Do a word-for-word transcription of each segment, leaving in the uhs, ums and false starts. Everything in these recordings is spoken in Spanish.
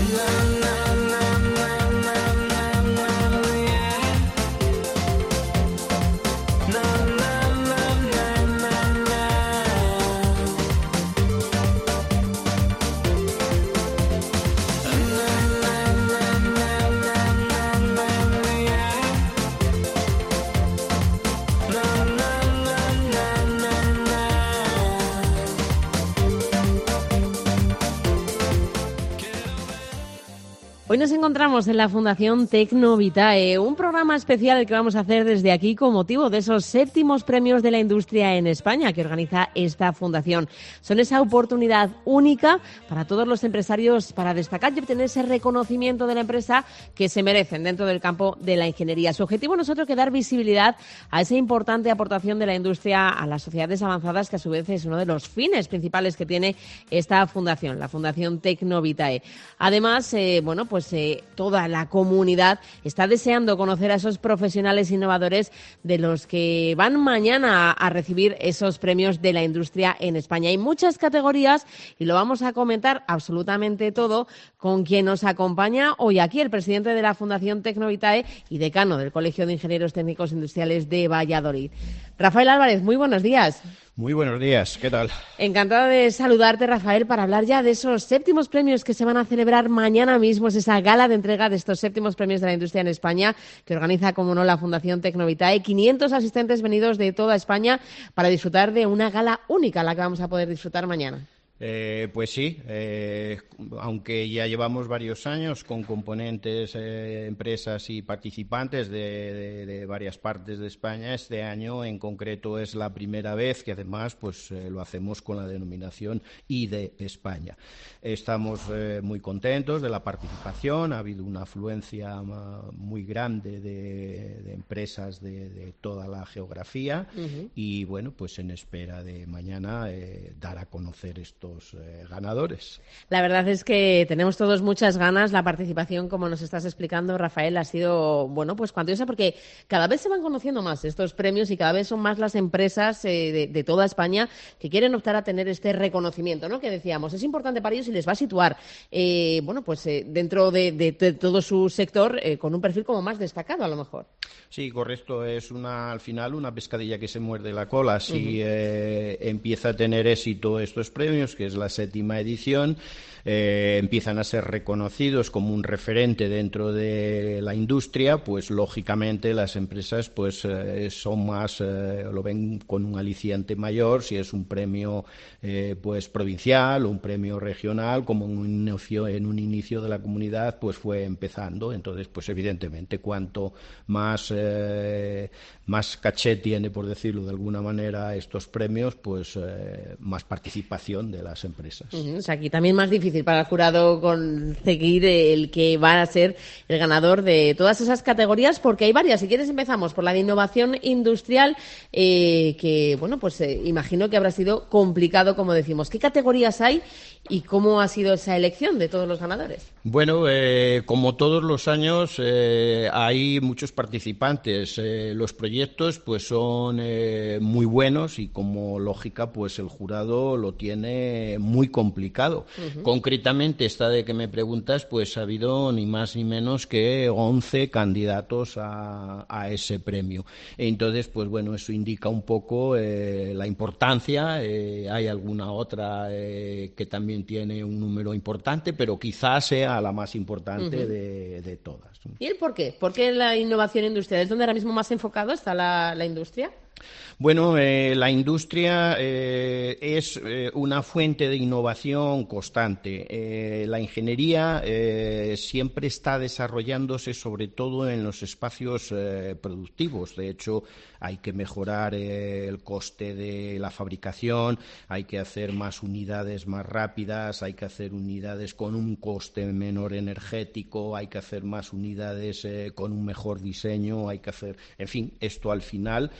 Hoy nos encontramos en la Fundación Tecnovitae, un programa especial que vamos a hacer desde aquí con motivo de esos séptimos premios de la industria en España que organiza esta fundación. Son esa oportunidad única para todos los empresarios para destacar y obtener ese reconocimiento de la empresa que se merecen dentro del campo de la ingeniería. Su objetivo no es otro que dar visibilidad a esa importante aportación de la industria a las sociedades avanzadas, que a su vez es uno de los fines principales que tiene esta fundación, la Fundación Tecnovitae. Además, eh, bueno, pues Pues eh, toda la comunidad está deseando conocer a esos profesionales innovadores de los que van mañana a, a recibir esos premios de la industria en España. Hay muchas categorías y lo vamos a comentar absolutamente todo con quien nos acompaña hoy aquí, el presidente de la Fundación Tecnovitae y decano del Colegio de Ingenieros Técnicos Industriales de Valladolid. Rafael Álvarez, muy buenos días. Muy buenos días, ¿qué tal? Encantada de saludarte, Rafael, para hablar ya de esos séptimos premios que se van a celebrar mañana mismo. Es esa gala de entrega de estos séptimos premios de la industria en España que organiza, como no, la Fundación Tecnovitae. quinientos asistentes venidos de toda España para disfrutar de una gala única, la que vamos a poder disfrutar mañana. Eh, pues sí, eh, aunque ya llevamos varios años con componentes, eh, empresas y participantes de, de, de varias partes de España, este año en concreto es la primera vez que además pues eh, lo hacemos con la denominación I de España. Estamos eh, muy contentos de la participación, ha habido una afluencia muy grande de, de empresas de, de toda la geografía uh-huh. y bueno, pues en espera de mañana eh, dar a conocer esto. Eh, ganadores. La verdad es que tenemos todos muchas ganas. La participación, como nos estás explicando, Rafael, ha sido, bueno, pues cuantiosa, porque cada vez se van conociendo más estos premios y cada vez son más las empresas eh, de, de toda España que quieren optar a tener este reconocimiento, ¿no? Que decíamos, es importante para ellos y les va a situar, eh, bueno, pues eh, dentro de, de, de todo su sector eh, con un perfil como más destacado, a lo mejor. Sí, correcto. Es una, al final una pescadilla que se muerde la cola. Si uh-huh. eh, empieza a tener éxito estos premios, que es la séptima edición, eh, empiezan a ser reconocidos como un referente dentro de la industria, pues lógicamente las empresas pues eh, son más, eh, lo ven con un aliciente mayor si es un premio eh, pues provincial o un premio regional, como en un inicio, en un inicio de la comunidad pues fue empezando. Entonces, pues evidentemente cuanto más eh, más caché tiene, por decirlo de alguna manera, estos premios, pues eh, más participación de las empresas. Uh-huh. O sea, aquí también más difícil para el jurado conseguir el que va a ser el ganador de todas esas categorías, porque hay varias. Si quieres empezamos por la de innovación industrial, eh, que, bueno, pues eh, imagino que habrá sido complicado, como decimos. ¿Qué categorías hay y cómo ha sido esa elección de todos los ganadores? Bueno, eh, como todos los años, eh, hay muchos participantes. Eh, los proyectos pues son eh, muy buenos y, como lógica, pues el jurado lo tiene muy complicado. Uh-huh. Concretamente, esta de que me preguntas, pues ha habido ni más ni menos que once candidatos a, a ese premio. Entonces, pues bueno, eso indica un poco eh, la importancia. Eh, hay alguna otra eh, que también tiene un número importante, pero quizás sea la más importante uh-huh. de, de todas. ¿Y el por qué? ¿Por qué la innovación industrial? ¿Es donde ahora mismo más enfocado está la, la industria? Bueno, eh, la industria eh, es eh, una fuente de innovación constante. Eh, la ingeniería eh, siempre está desarrollándose, sobre todo en los espacios eh, productivos. De hecho, hay que mejorar eh, el coste de la fabricación, hay que hacer más unidades más rápidas, hay que hacer unidades con un coste menor energético, hay que hacer más unidades eh, con un mejor diseño, hay que hacer, en fin, esto al final, eh, la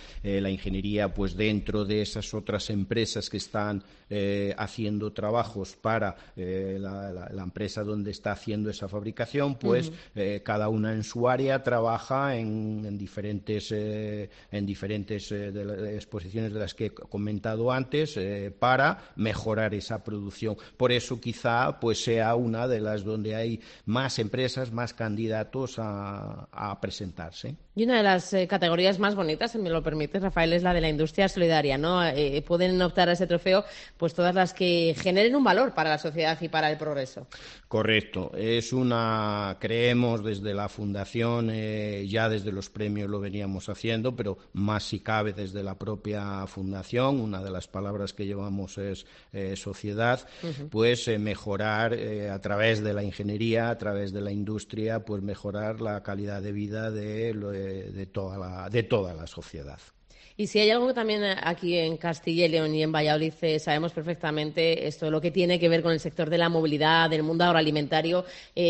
la ingeniería, pues dentro de esas otras empresas que están eh, haciendo trabajos para eh, la, la, la empresa donde está haciendo esa fabricación, pues uh-huh. eh, cada una en su área trabaja en, en diferentes, eh, en diferentes eh, de las exposiciones de las que he comentado antes eh, para mejorar esa producción. Por eso quizá pues sea una de las donde hay más empresas, más candidatos a, a presentarse. Y una de las eh, categorías más bonitas, si me lo permites, Rafael, es la de la industria solidaria, ¿no? Eh, pueden optar a ese trofeo pues todas las que generen un valor para la sociedad y para el progreso. Correcto. Es una, creemos desde la Fundación, eh, ya desde los premios lo veníamos haciendo, pero más si cabe desde la propia Fundación. Una de las palabras que llevamos es eh, sociedad, uh-huh. pues eh, mejorar eh, a través de la ingeniería, a través de la industria, pues mejorar la calidad de vida de lo De toda, la, de toda la sociedad. Y si hay algo que también aquí en Castilla y León y en Valladolid eh, sabemos perfectamente, esto lo que tiene que ver con el sector de la movilidad, del mundo agroalimentario,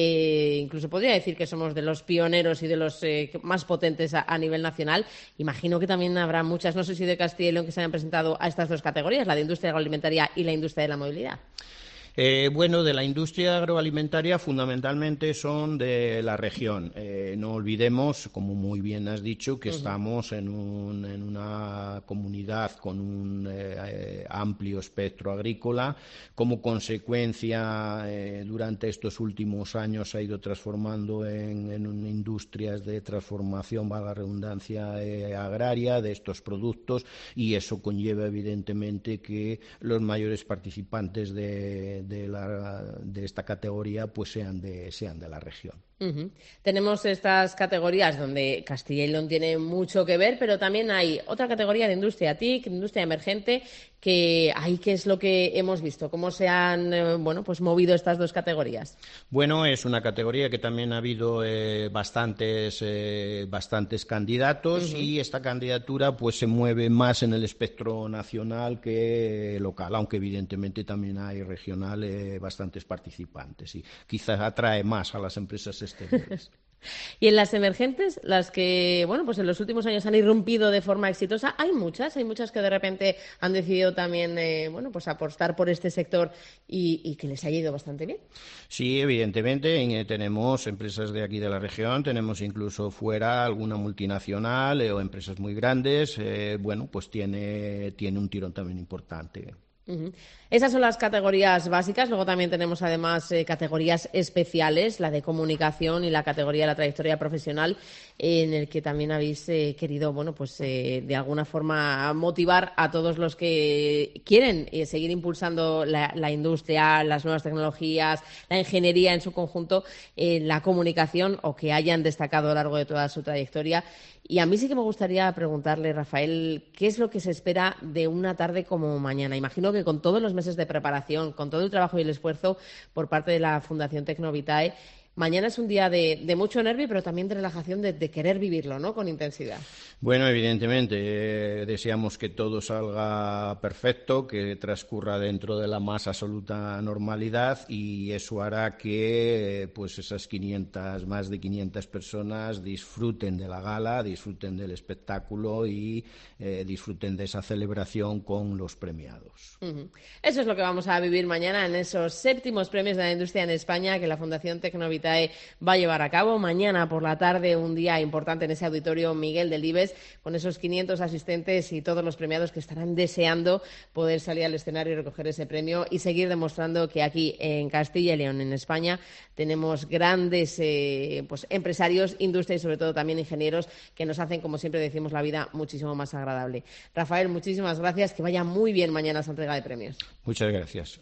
eh, incluso podría decir que somos de los pioneros y de los eh, más potentes a, a nivel nacional. Imagino que también habrá muchas, no sé si de Castilla y León, que se hayan presentado a estas dos categorías, la de industria agroalimentaria y la industria de la movilidad. Eh, bueno, de la industria agroalimentaria fundamentalmente son de la región. Eh, no olvidemos, como muy bien has dicho, que uh-huh. estamos en, un, en una comunidad con un eh, amplio espectro agrícola. Como consecuencia, eh, durante estos últimos años se ha ido transformando en, en industrias de transformación, valga la redundancia, eh, agraria de estos productos, y eso conlleva evidentemente que los mayores participantes de De, la, de esta categoría pues sean de, sean de la región. Uh-huh. Tenemos estas categorías donde Castilla y León tiene mucho que ver, pero también hay otra categoría de industria T I C, de industria emergente, que ahí qué es lo que hemos visto, cómo se han eh, bueno pues movido estas dos categorías. Bueno, es una categoría que también ha habido eh, bastantes eh, bastantes candidatos, uh-huh. y esta candidatura pues se mueve más en el espectro nacional que local, aunque evidentemente también hay regional eh, bastantes participantes y quizás atrae más a las empresas exteriores. Y en las emergentes, las que, bueno, pues en los últimos años han irrumpido de forma exitosa, hay muchas, hay muchas que de repente han decidido también, eh, bueno, pues apostar por este sector y, y que les haya ido bastante bien. Sí, evidentemente, eh, tenemos empresas de aquí de la región, tenemos incluso fuera alguna multinacional eh, o empresas muy grandes, eh, bueno, pues tiene, tiene un tirón también importante. Uh-huh. Esas son las categorías básicas. Luego también tenemos además eh, categorías especiales, la de comunicación y la categoría de la trayectoria profesional, eh, en el que también habéis eh, querido, bueno, pues eh, de alguna forma motivar a todos los que quieren eh, seguir impulsando la, la industria, las nuevas tecnologías, la ingeniería en su conjunto, eh, la comunicación, o que hayan destacado a lo largo de toda su trayectoria. Y a mí sí que me gustaría preguntarle, Rafael, ¿qué es lo que se espera de una tarde como mañana? Imagino que con todos los meses de preparación, con todo el trabajo y el esfuerzo por parte de la Fundación Tecnovitae, mañana es un día de, de mucho nervio, pero también de relajación, de, de querer vivirlo, ¿no?, con intensidad. Bueno, evidentemente, eh, deseamos que todo salga perfecto, que transcurra dentro de la más absoluta normalidad, y eso hará que eh, pues esas quinientas, más de quinientas personas disfruten de la gala, disfruten del espectáculo y eh, disfruten de esa celebración con los premiados. Uh-huh. Eso es lo que vamos a vivir mañana en esos séptimos premios de la industria en España que la Fundación Tecnovitae va a llevar a cabo. Mañana por la tarde, un día importante en ese auditorio Miguel Delibes, con esos quinientos asistentes y todos los premiados que estarán deseando poder salir al escenario y recoger ese premio y seguir demostrando que aquí en Castilla y León, en España, tenemos grandes eh, pues, empresarios, industria y sobre todo también ingenieros que nos hacen, como siempre decimos, la vida muchísimo más agradable. Rafael, muchísimas gracias. Que vaya muy bien mañana esa entrega de premios. Muchas gracias.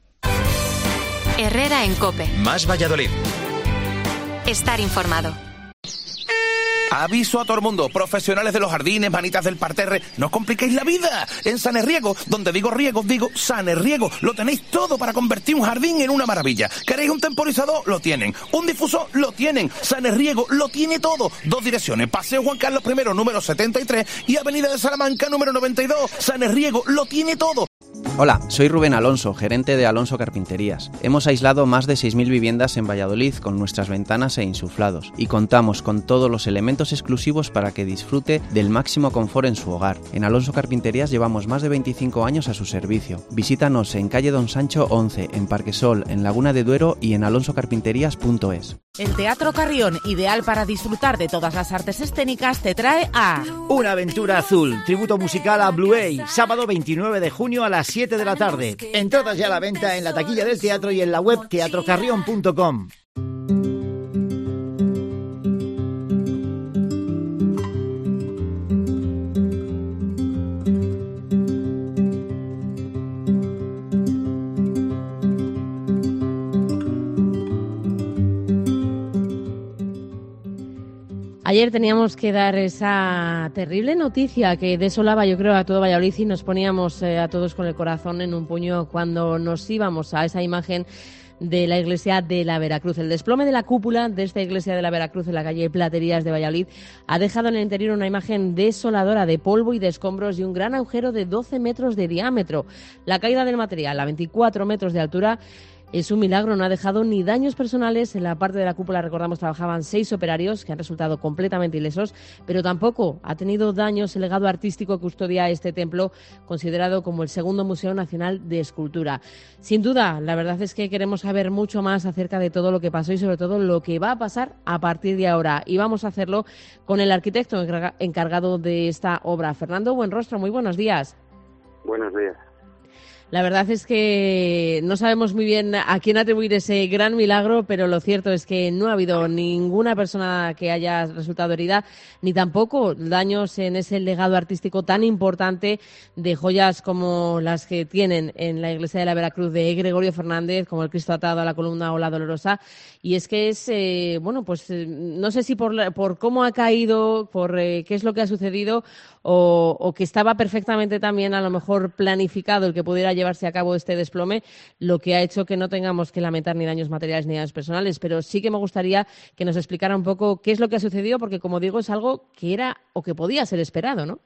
Herrera en COPE. Más Valladolid. Estar informado. Aviso a todo el mundo, profesionales de los jardines, manitas del parterre, no os compliquéis la vida. En Sanerriego, donde digo riego, digo Sanerriego, lo tenéis todo para convertir un jardín en una maravilla. ¿Queréis un temporizador? Lo tienen. ¿Un difusor? Lo tienen. Sanerriego lo tiene todo. Dos direcciones, Paseo Juan Carlos primero, número setenta y tres, y Avenida de Salamanca, número noventa y dos. Sanerriego lo tiene todo. Hola, soy Rubén Alonso, gerente de Alonso Carpinterías. Hemos aislado más de seis mil viviendas en Valladolid con nuestras ventanas e insuflados y contamos con todos los elementos exclusivos para que disfrute del máximo confort en su hogar. En Alonso Carpinterías llevamos más de veinticinco años a su servicio. Visítanos en calle Don Sancho once, en Parquesol, en Laguna de Duero y en alonso carpinterías punto es. El Teatro Carrión, ideal para disfrutar de todas las artes escénicas, te trae a... Una aventura azul, tributo musical a Blue Eye, sábado veintinueve de junio a las siete de la tarde. Entradas ya a la venta en la taquilla del teatro y en la web teatro carrión punto com. Ayer teníamos que dar esa terrible noticia que desolaba, yo creo, a todo Valladolid y nos poníamos eh, a todos con el corazón en un puño cuando nos íbamos a esa imagen de la iglesia de la Veracruz. El desplome de la cúpula de esta iglesia de la Veracruz en la calle Platerías de Valladolid ha dejado en el interior una imagen desoladora de polvo y de escombros y un gran agujero de doce metros de diámetro. La caída del material a veinticuatro metros de altura es un milagro, no ha dejado ni daños personales. En la parte de la cúpula, recordamos, trabajaban seis operarios que han resultado completamente ilesos, pero tampoco ha tenido daños el legado artístico que custodia este templo, considerado como el segundo Museo Nacional de Escultura. Sin duda, la verdad es que queremos saber mucho más acerca de todo lo que pasó y sobre todo lo que va a pasar a partir de ahora. Y vamos a hacerlo con el arquitecto encargado de esta obra, Fernando Buenrostro. Muy buenos días. Buenos días. La verdad es que no sabemos muy bien a quién atribuir ese gran milagro, pero lo cierto es que no ha habido ninguna persona que haya resultado herida, ni tampoco daños en ese legado artístico tan importante de joyas como las que tienen en la iglesia de la Veracruz de Gregorio Fernández, como el Cristo atado a la columna o la Dolorosa. Y es que es, eh, bueno, pues eh, no sé si por, la, por cómo ha caído, por eh, qué es lo que ha sucedido, o, o que estaba perfectamente también a lo mejor planificado el que pudiera llevarse a cabo este desplome, lo que ha hecho que no tengamos que lamentar ni daños materiales ni daños personales. Pero sí que me gustaría que nos explicara un poco qué es lo que ha sucedido, porque como digo, es algo que era o que podía ser esperado, ¿no?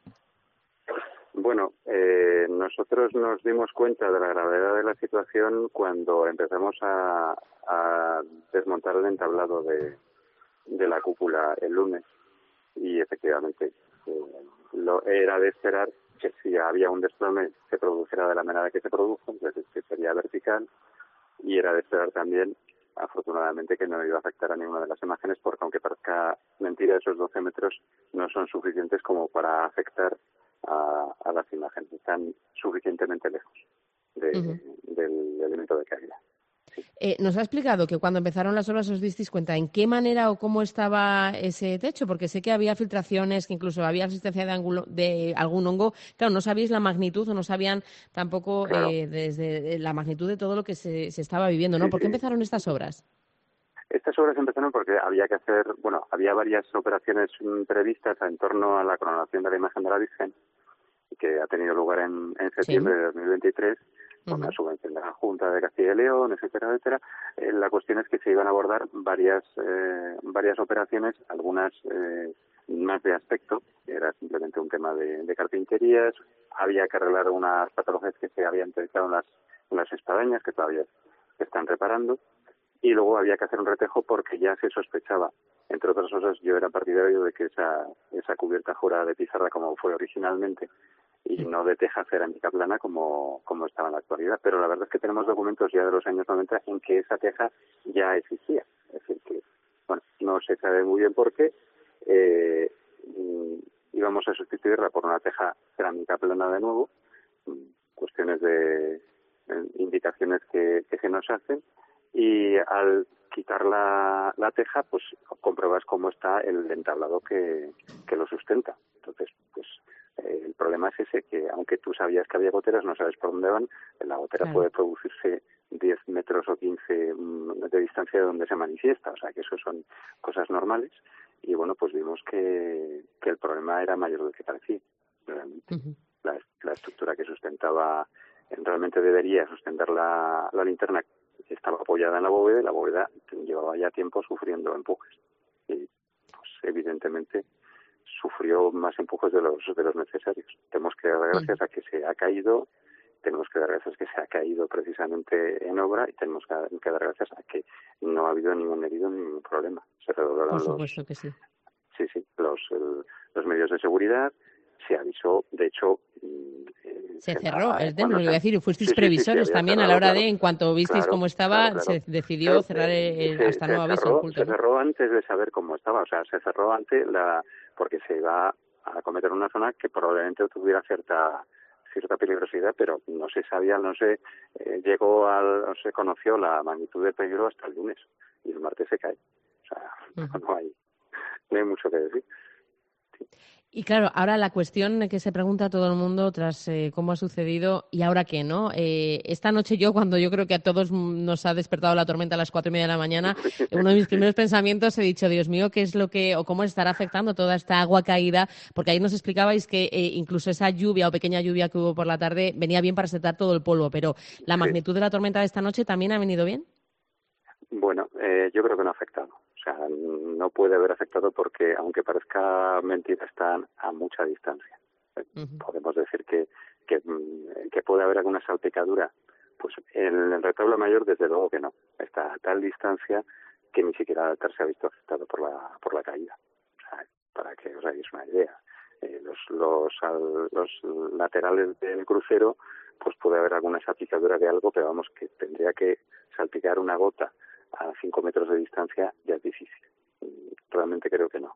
Bueno, eh, nosotros nos dimos cuenta de la gravedad de la situación cuando empezamos a, a desmontar el entablado de, de la cúpula el lunes, y efectivamente eh, lo era de esperar que si había un desplome se produjera de la manera que se produjo, es decir, que sería vertical, y era de esperar también, afortunadamente, que no iba a afectar a ninguna de las imágenes, porque aunque parezca mentira, esos doce metros no son suficientes como para afectar a, a las imágenes, están suficientemente lejos de, uh-huh. del elemento de caída. Eh, nos ha explicado que cuando empezaron las obras os disteis cuenta en qué manera o cómo estaba ese techo, porque sé que había filtraciones, que incluso había existencia de, angulo, de algún hongo. Claro, no sabíais la magnitud o no sabían tampoco claro. eh, desde la magnitud de todo lo que se, se estaba viviendo, ¿no? Sí, ¿Por qué sí. empezaron estas obras? Estas obras empezaron porque había que hacer, bueno, había varias operaciones previstas en torno a la coronación de la imagen de la Virgen, que ha tenido lugar en, en septiembre sí. de dos mil veintitrés, con la subvención de la Junta de Castilla y León, etcétera, etcétera. Eh, la cuestión es que se iban a abordar varias eh, varias operaciones, algunas eh, más de aspecto, era simplemente un tema de, de carpinterías, había que arreglar unas patologías que se habían detectado en las, en las espadañas, que todavía se están reparando, y luego había que hacer un retejo porque ya se sospechaba, entre otras cosas, yo era partidario de que esa, esa cubierta fuera de pizarra como fue originalmente, y no de teja cerámica plana como, como estaba en la actualidad. Pero la verdad es que tenemos documentos ya de los años noventa en que esa teja ya existía. Es decir, que, bueno, no se sabe muy bien por qué. Eh, íbamos a sustituirla por una teja cerámica plana de nuevo. Cuestiones de eh, indicaciones que, que se nos hacen. Y al quitar la, la teja, pues compruebas cómo está el entablado que, que lo sustenta. Entonces, pues eh, el problema es ese, que aunque tú sabías que había goteras, no sabes por dónde van. La gotera claro. puede producirse diez metros o quince de distancia de donde se manifiesta. O sea, que eso son cosas normales. Y bueno, pues vimos que, que el problema era mayor del que parecía. Realmente. Uh-huh. La, la estructura que sustentaba, realmente debería sustentar la, la linterna, estaba apoyada en la bóveda, y la bóveda llevaba ya tiempo sufriendo empujes. Y pues evidentemente sufrió más empujes de los de los necesarios. Tenemos que dar gracias a que se ha caído tenemos que dar gracias a que se ha caído precisamente en obra y tenemos que, que dar gracias a que no ha habido ningún herido ni ningún problema. Se redoblaron Por supuesto los, que sí. Sí, sí, los, el, los medios de seguridad, se avisó, de hecho... Eh, se cerró la, el templo, voy a decir, fuisteis sí, previsores sí, sí, también cerrado, a la hora claro, de, en cuanto visteis claro, cómo estaba, claro, claro. se decidió claro, cerrar el, se, hasta se nuevo aviso cerró, el culto. Se ¿no? cerró antes de saber cómo estaba, o sea, se cerró antes la, porque se iba a cometer una zona que probablemente tuviera cierta cierta peligrosidad, pero no se sabía, no se eh, llegó al, no se conoció la magnitud del peligro hasta el lunes y el martes se cae. O sea, uh-huh. no hay no hay mucho que decir. Sí. Y claro, ahora la cuestión que se pregunta a todo el mundo tras eh, cómo ha sucedido y ahora qué, ¿no? Eh, esta noche yo, cuando yo creo que a todos nos ha despertado la tormenta a las cuatro y media de la mañana, uno de mis primeros pensamientos he dicho, Dios mío, ¿qué es lo que o cómo estará afectando toda esta agua caída? Porque ahí nos explicabais que eh, incluso esa lluvia o pequeña lluvia que hubo por la tarde venía bien para secar todo el polvo, pero ¿la sí. magnitud de la tormenta de esta noche también ha venido bien? Bueno, eh, yo creo que no ha afectado. O sea, no puede haber afectado porque, aunque parezca mentira, están a mucha distancia. Uh-huh. Podemos decir que, que que puede haber alguna salpicadura. Pues en el retablo mayor, desde luego que no. Está a tal distancia que ni siquiera el altar se ha visto afectado por la por la caída. O sea, para que os hagáis una idea. Eh, los, los, al, los laterales del crucero, pues puede haber alguna salpicadura de algo, pero vamos, que tendría que salpicar una gota a cinco metros de distancia ya es difícil. Realmente creo que no.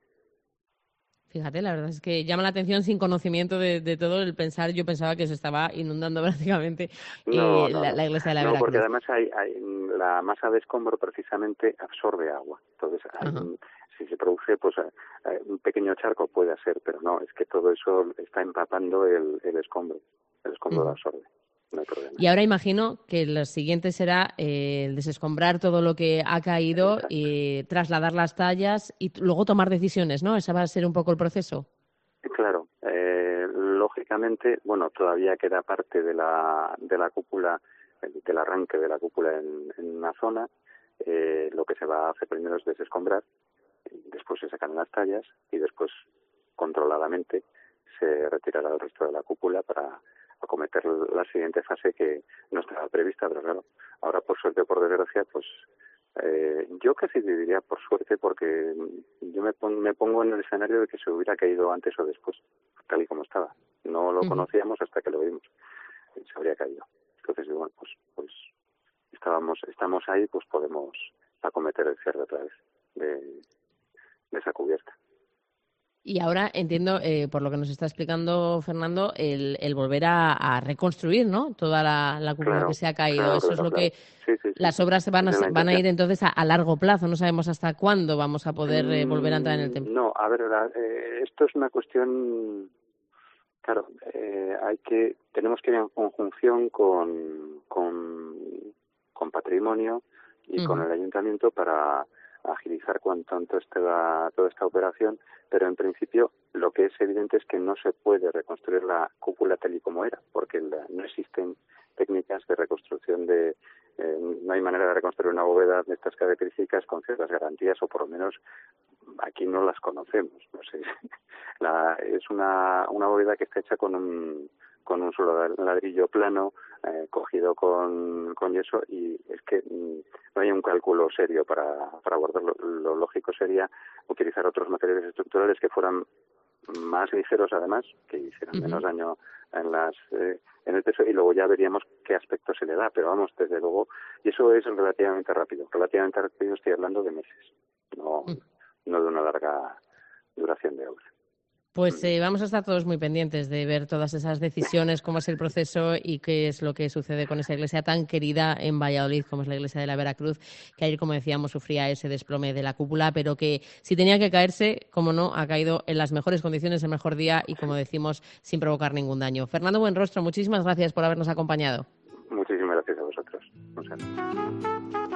Fíjate, la verdad es que llama la atención sin conocimiento de, de todo el pensar. Yo pensaba que se estaba inundando prácticamente no, eh, no, la, la iglesia de la no, Veracruz. No, porque además hay, hay, la masa de escombro precisamente absorbe agua. Entonces, hay, uh-huh. si se produce pues un pequeño charco puede ser, pero no, es que todo eso está empapando el, el escombro. El escombro uh-huh. lo absorbe. No hay problema. Y ahora imagino que lo siguiente será eh, el desescombrar todo lo que ha caído y trasladar las tallas y t- luego tomar decisiones, ¿no? Ese va a ser un poco el proceso. Claro, eh, lógicamente, bueno, todavía queda parte de la de la cúpula, del arranque de la cúpula en, en una zona. Eh, lo que se va a hacer primero es desescombrar, después se sacan las tallas y después, controladamente, se retirará el resto de la cúpula para acometer la siguiente fase que no estaba prevista, pero claro, ahora por suerte o por desgracia, pues eh, yo casi diría por suerte, porque yo me, pon, me pongo en el escenario de que se hubiera caído antes o después, tal y como estaba. No lo uh-huh. conocíamos hasta que lo vimos, se habría caído. Entonces, bueno, pues, pues estábamos, estamos ahí, pues podemos acometer el cierre otra vez de, de esa cubierta. Y ahora entiendo, eh, por lo que nos está explicando Fernando, el, el volver a, a reconstruir, ¿no? Toda la, la cúpula claro, que se ha caído. claro, Eso claro, es lo claro. que sí, sí, sí. las obras van a, van a ir entonces a, a largo plazo. No sabemos hasta cuándo vamos a poder eh, volver a entrar en el templo. No, a ver, la, eh, esto es una cuestión. Claro, eh, hay que tenemos que ir en conjunción con con, con patrimonio y uh-huh. con el ayuntamiento para agilizar cuanto anto esta, toda esta operación, pero en principio lo que es evidente es que no se puede reconstruir la cúpula tal y como era, porque la, no existen técnicas de reconstrucción de, eh, no hay manera de reconstruir una bóveda de estas características con ciertas garantías, o por lo menos aquí no las conocemos. No sé, la, es una, una bóveda que está hecha con un con un solo ladrillo plano, eh, cogido con, con yeso, y es que mm, no hay un cálculo serio para, para abordarlo. Lo lógico sería utilizar otros materiales estructurales que fueran más ligeros, además, que hicieran uh-huh. menos daño en las eh, en el peso, y luego ya veríamos qué aspecto se le da, pero vamos, desde luego, y eso es relativamente rápido, relativamente rápido, estoy hablando de meses, no, uh-huh. no de una larga duración de obra. Pues eh, vamos a estar todos muy pendientes de ver todas esas decisiones, cómo es el proceso y qué es lo que sucede con esa iglesia tan querida en Valladolid, como es la iglesia de la Veracruz, que ayer, como decíamos, sufría ese desplome de la cúpula, pero que si tenía que caerse, como no, ha caído en las mejores condiciones, el mejor día y, como decimos, sin provocar ningún daño. Fernando Buenrostro, muchísimas gracias por habernos acompañado. Muchísimas gracias a vosotros. Un saludo.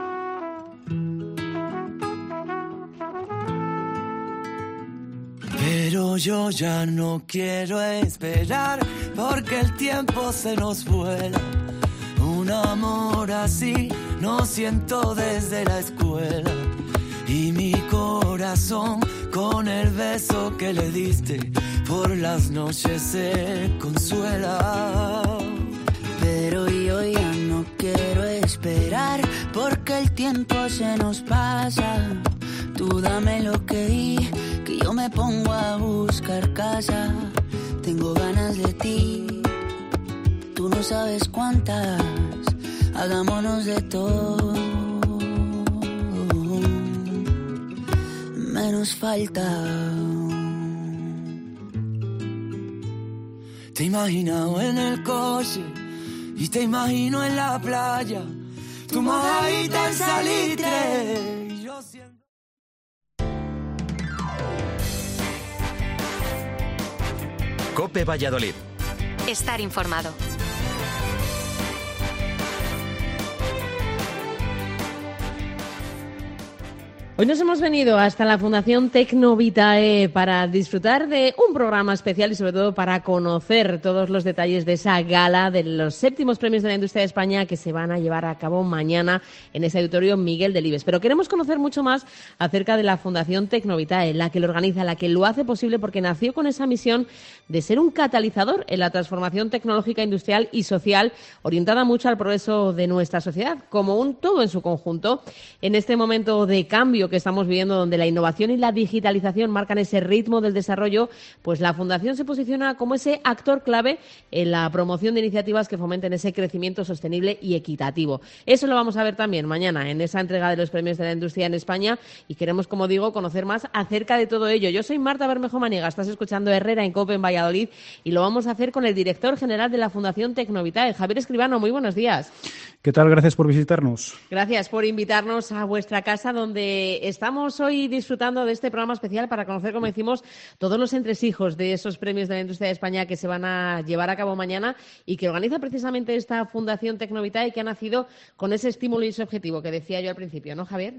Pero yo ya no quiero esperar, porque el tiempo se nos vuela. Un amor así no siento desde la escuela. Y mi corazón, con el beso que le diste, por las noches se consuela. Pero y yo ya no quiero esperar porque el tiempo se nos pasa. Tú dame lo que di, que yo me pongo a buscar casa. Tengo ganas de ti, tú no sabes cuántas. Hagámonos de todo, menos falta. Te he imaginado en el coche y te imagino en la playa, tu mojadita en salitre y yo siento... COPE Valladolid. Estar informado. Hoy nos hemos venido hasta la Fundación Tecnovitae para disfrutar de un programa especial y sobre todo para conocer todos los detalles de esa gala de los séptimos premios de la industria de España que se van a llevar a cabo mañana en ese auditorio Miguel Delibes. Pero queremos conocer mucho más acerca de la Fundación Tecnovitae, la que lo organiza, la que lo hace posible porque nació con esa misión de ser un catalizador en la transformación tecnológica, industrial y social orientada mucho al progreso de nuestra sociedad como un todo en su conjunto. En este momento de cambio que estamos viviendo, donde la innovación y la digitalización marcan ese ritmo del desarrollo, pues la Fundación se posiciona como ese actor clave en la promoción de iniciativas que fomenten ese crecimiento sostenible y equitativo. Eso lo vamos a ver también mañana en esa entrega de los premios de la industria en España y queremos, como digo, conocer más acerca de todo ello. Yo soy Marta Bermejo Maniga, estás escuchando Herrera en COPE en Valladolid y lo vamos a hacer con el director general de la Fundación Tecnovitae, Javier Escribano. Muy buenos días. ¿Qué tal? Gracias por visitarnos. Gracias por invitarnos a vuestra casa, donde estamos hoy disfrutando de este programa especial para conocer, como decimos, todos los entresijos de esos premios de la industria de España que se van a llevar a cabo mañana y que organiza precisamente esta Fundación Tecnovitae, que ha nacido con ese estímulo y ese objetivo que decía yo al principio, ¿no, Javier?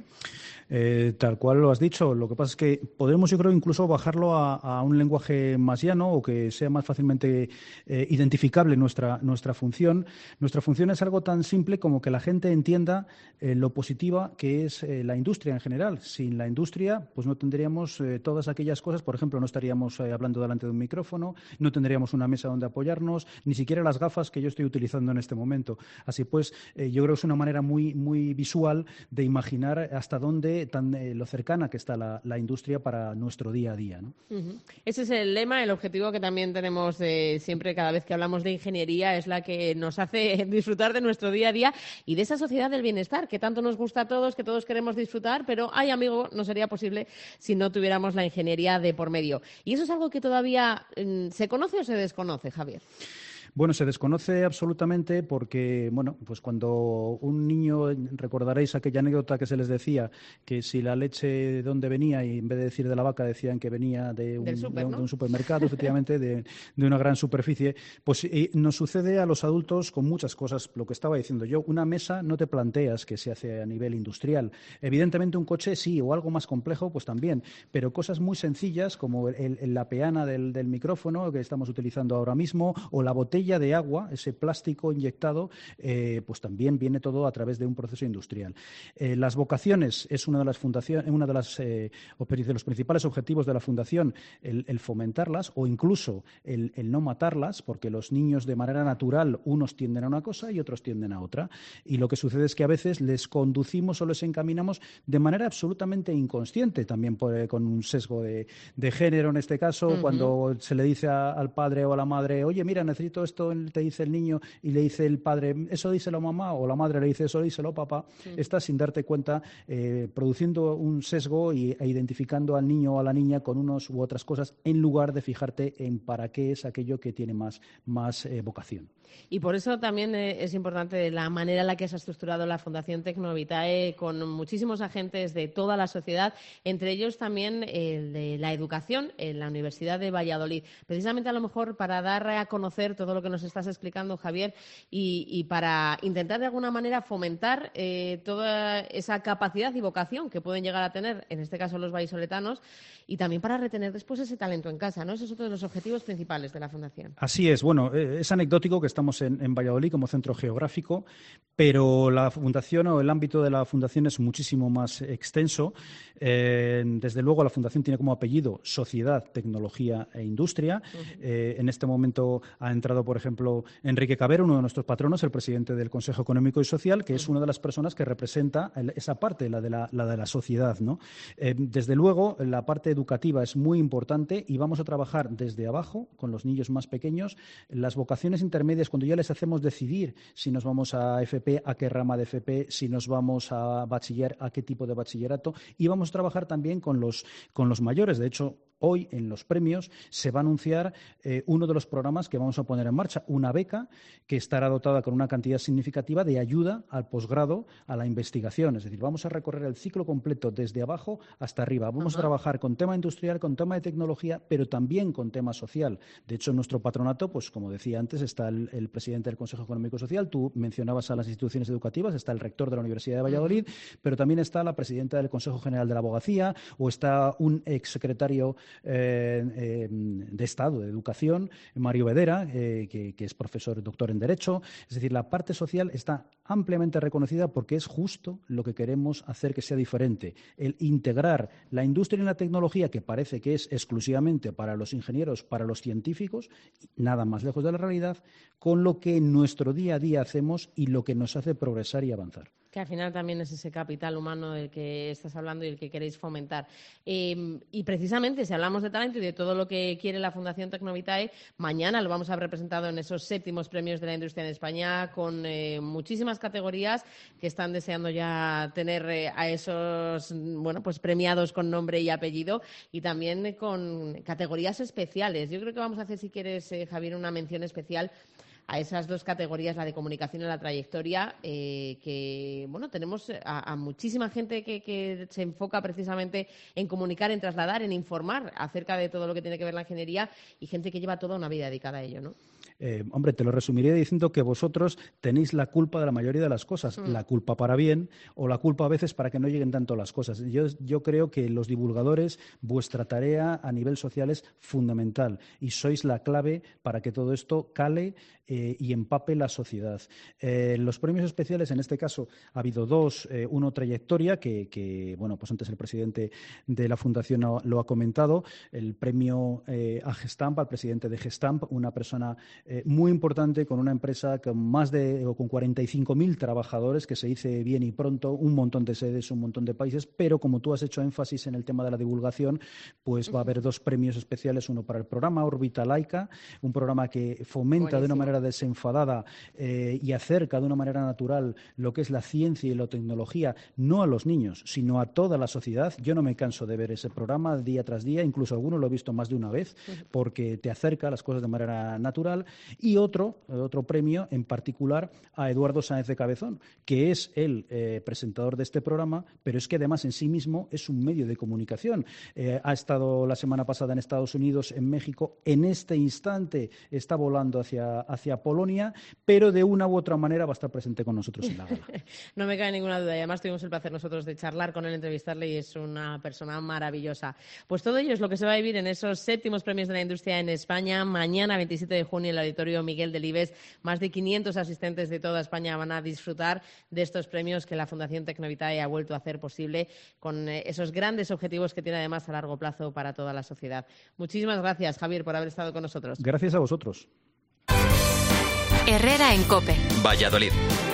Eh, tal cual lo has dicho. Lo que pasa es que podemos, yo creo, incluso bajarlo a, a un lenguaje más llano o que sea más fácilmente eh, identificable nuestra, nuestra función. Nuestra función es algo tan simple como que la gente entienda eh, lo positiva que es eh, la industria en general. Sin la industria, pues no tendríamos eh, todas aquellas cosas. Por ejemplo, no estaríamos eh, hablando delante de un micrófono, no tendríamos una mesa donde apoyarnos, ni siquiera las gafas que yo estoy utilizando en este momento. Así pues, eh, yo creo que es una manera muy, muy visual de imaginar hasta dónde tan eh, lo cercana que está la, la industria para nuestro día a día, ¿no? Uh-huh. Ese es el lema, el objetivo que también tenemos de siempre cada vez que hablamos de ingeniería, es la que nos hace disfrutar de nuestro día a día y de esa sociedad del bienestar que tanto nos gusta a todos, que todos queremos disfrutar, pero ay, amigo, no sería posible si no tuviéramos la ingeniería de por medio. Y eso es algo que todavía eh, ¿se conoce o se desconoce, Javier? Bueno, se desconoce absolutamente porque, bueno, pues cuando un niño, recordaréis aquella anécdota que se les decía, que si la leche de dónde venía y en vez de decir de la vaca decían que venía de un, super, de, ¿no? de un supermercado, efectivamente, de, de una gran superficie, pues eh, nos sucede a los adultos con muchas cosas. Lo que estaba diciendo yo, una mesa no te planteas que se hace a nivel industrial. Evidentemente un coche sí, o algo más complejo, pues también, pero cosas muy sencillas como el, el, la peana del, del micrófono que estamos utilizando ahora mismo o la botella de agua, ese plástico inyectado, eh, pues también viene todo a través de un proceso industrial. Eh, las vocaciones es una de las fundaciones, una de las eh, de los principales objetivos de la fundación, el, el fomentarlas o incluso el, el no matarlas, porque los niños de manera natural unos tienden a una cosa y otros tienden a otra. Y lo que sucede es que a veces les conducimos o les encaminamos de manera absolutamente inconsciente, también por, con un sesgo de, de género en este caso, uh-huh. Cuando se le dice a, al padre o a la madre, oye, mira, necesito esto, te dice el niño y le dice el padre, eso díselo mamá, o la madre le dice, eso díselo papá, sí. Estás sin darte cuenta eh, produciendo un sesgo y, e identificando al niño o a la niña con unos u otras cosas en lugar de fijarte en para qué es aquello que tiene más, más eh, vocación. Y por eso también es importante la manera en la que se ha estructurado la Fundación Tecnovitae con muchísimos agentes de toda la sociedad, entre ellos también el de la educación en la Universidad de Valladolid. Precisamente a lo mejor para dar a conocer todo lo que nos estás explicando, Javier, y, y para intentar de alguna manera fomentar eh, toda esa capacidad y vocación que pueden llegar a tener, en este caso los vallisoletanos, y también para retener después ese talento en casa, ¿no? Ese es otro de los objetivos principales de la Fundación. Así es. Bueno, eh, es anecdótico que estamos en, en Valladolid como centro geográfico, pero la Fundación o el ámbito de la Fundación es muchísimo más extenso. Eh, desde luego, la Fundación tiene como apellido Sociedad, Tecnología e Industria. Uh-huh. Eh, en este momento ha entrado por ejemplo, Enrique Cabero, uno de nuestros patronos, el presidente del Consejo Económico y Social, que es una de las personas que representa esa parte, la de la, la, de la sociedad, ¿no? Eh, desde luego, la parte educativa es muy importante y vamos a trabajar desde abajo, con los niños más pequeños. Las vocaciones intermedias, cuando ya les hacemos decidir si nos vamos a F P, a qué rama de F P, si nos vamos a bachiller, a qué tipo de bachillerato, y vamos a trabajar también con los, con los mayores. De hecho, hoy en los premios se va a anunciar eh, uno de los programas que vamos a poner en marcha, una beca que estará dotada con una cantidad significativa de ayuda al posgrado, a la investigación. Es decir, vamos a recorrer el ciclo completo desde abajo hasta arriba. Vamos Ajá. a trabajar con tema industrial, con tema de tecnología, pero también con tema social. De hecho, en nuestro patronato, pues como decía antes, está el, el presidente del Consejo Económico y Social, tú mencionabas a las instituciones educativas, está el rector de la Universidad de Valladolid, uh-huh. pero también está la presidenta del Consejo General de la Abogacía o está un exsecretario Eh, eh, de Estado, de Educación, Mario Vedera, eh, que, que es profesor doctor en Derecho. Es decir, la parte social está ampliamente reconocida porque es justo lo que queremos hacer que sea diferente. El integrar la industria y la tecnología, que parece que es exclusivamente para los ingenieros, para los científicos, nada más lejos de la realidad, con lo que en nuestro día a día hacemos y lo que nos hace progresar y avanzar. Que al final también es ese capital humano del que estás hablando y el que queréis fomentar. Eh, y precisamente, si hablamos de talento y de todo lo que quiere la Fundación Tecnovitae, mañana lo vamos a ver representado en esos séptimos premios de la industria en España con eh, muchísimas categorías que están deseando ya tener eh, a esos bueno, pues premiados con nombre y apellido y también eh, con categorías especiales. Yo creo que vamos a hacer, si quieres, eh, Javier, una mención especial a esas dos categorías, la de comunicación y la trayectoria, eh, que bueno, tenemos a, a muchísima gente que, que se enfoca precisamente en comunicar, en trasladar, en informar acerca de todo lo que tiene que ver la ingeniería y gente que lleva toda una vida dedicada a ello, ¿no? Eh, hombre, te lo resumiré diciendo que vosotros tenéis la culpa de la mayoría de las cosas, mm. la culpa para bien o la culpa a veces para que no lleguen tanto las cosas. Yo, yo creo que los divulgadores, vuestra tarea a nivel social es fundamental y sois la clave para que todo esto cale eh, y empape la sociedad. Eh, los premios especiales, en este caso, ha habido dos. Eh, uno, trayectoria, que, que, bueno, pues antes el presidente de la Fundación lo ha comentado, el premio eh, a Gestamp, al presidente de Gestamp, una persona Eh, muy importante, con una empresa con más de o con cuarenta y cinco mil trabajadores, que se dice bien y pronto, un montón de sedes, un montón de países, pero como tú has hecho énfasis en el tema de la divulgación, pues va a haber dos premios especiales, uno para el programa Órbita Laica, un programa que fomenta Buenísimo. de una manera desenfadada eh, y acerca de una manera natural lo que es la ciencia y la tecnología, no a los niños, sino a toda la sociedad. Yo no me canso de ver ese programa día tras día, incluso alguno lo he visto más de una vez, porque te acerca a las cosas de manera natural. Y otro, otro premio en particular a Eduardo Sáenz de Cabezón, que es el eh, presentador de este programa, pero es que además en sí mismo es un medio de comunicación. Eh, ha estado la semana pasada en Estados Unidos, en México, en este instante está volando hacia, hacia Polonia, pero de una u otra manera va a estar presente con nosotros en la gala. No me cabe ninguna duda, y además tuvimos el placer nosotros de charlar con él, entrevistarle, y es una persona maravillosa. Pues todo ello es lo que se va a vivir en esos séptimos premios de la industria en España, mañana veintisiete de junio en el Auditorio Miguel Delibes. Más de quinientos asistentes de toda España van a disfrutar de estos premios que la Fundación Tecnovitae ha vuelto a hacer posible con esos grandes objetivos que tiene además a largo plazo para toda la sociedad. Muchísimas gracias, Javier, por haber estado con nosotros. Gracias a vosotros. Herrera en COPE. Valladolid.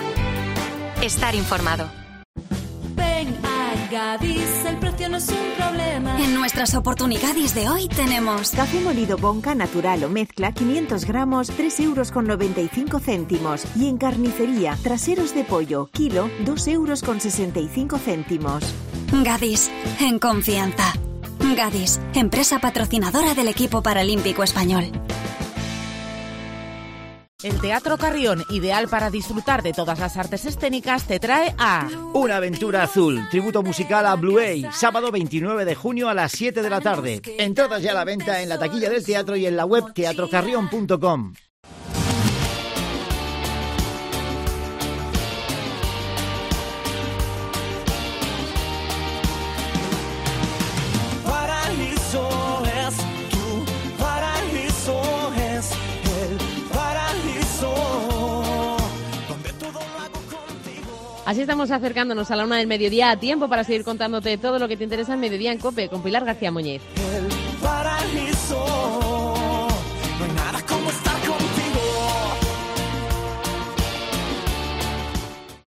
Estar informado. Ven a Gadis, el precio no es un problema. En nuestras oportunidades de hoy tenemos café molido Bonca natural o mezcla quinientos gramos, tres euros con noventa y cinco céntimos. Y en carnicería, traseros de pollo, kilo, dos euros con sesenta y cinco céntimos. Gadis, en confianza. Gadis, empresa patrocinadora del equipo paralímpico español. El Teatro Carrión, ideal para disfrutar de todas las artes escénicas, te trae a Una aventura azul, tributo musical a Bluey, sábado veintinueve de junio a las siete de la tarde. Entradas ya a la venta en la taquilla del teatro y en la web teatro carrión punto com. Así estamos acercándonos a la una del mediodía, a tiempo para seguir contándote todo lo que te interesa en Mediodía en COPE, con Pilar García Muñiz.